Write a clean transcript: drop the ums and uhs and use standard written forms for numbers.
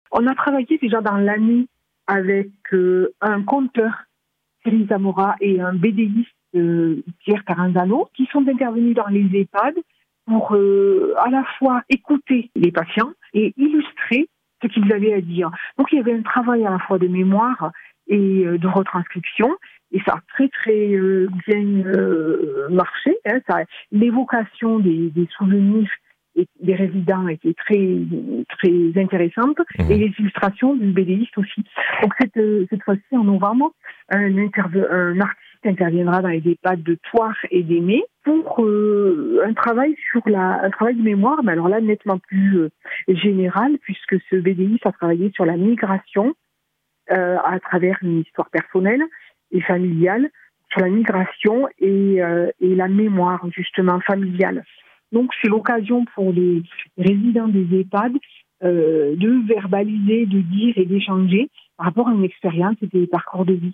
On a travaillé déjà dans l'année avec un conteur, Cyril Zamora, et un BDiste, Pierre Caranzano, qui sont intervenus dans les EHPAD pour à la fois écouter les patients et illustrer ce qu'ils avaient à dire. Donc il y avait un travail à la fois de mémoire et de retranscription, et ça a très très bien marché. L'évocation des souvenirs des résidents était très très intéressante, et les illustrations du BDiste aussi. Donc cette fois-ci, en novembre, un artiste interviendra dans les EHPAD de Thouars et d'Aimé pour un travail de mémoire, mais alors là nettement plus général, puisque ce BDiste a travaillé sur la migration à travers une histoire personnelle et familiale, sur la migration et la mémoire justement familiale. Donc c'est l'occasion pour les résidents des EHPAD de verbaliser, de dire et d'échanger par rapport à une expérience et des parcours de vie.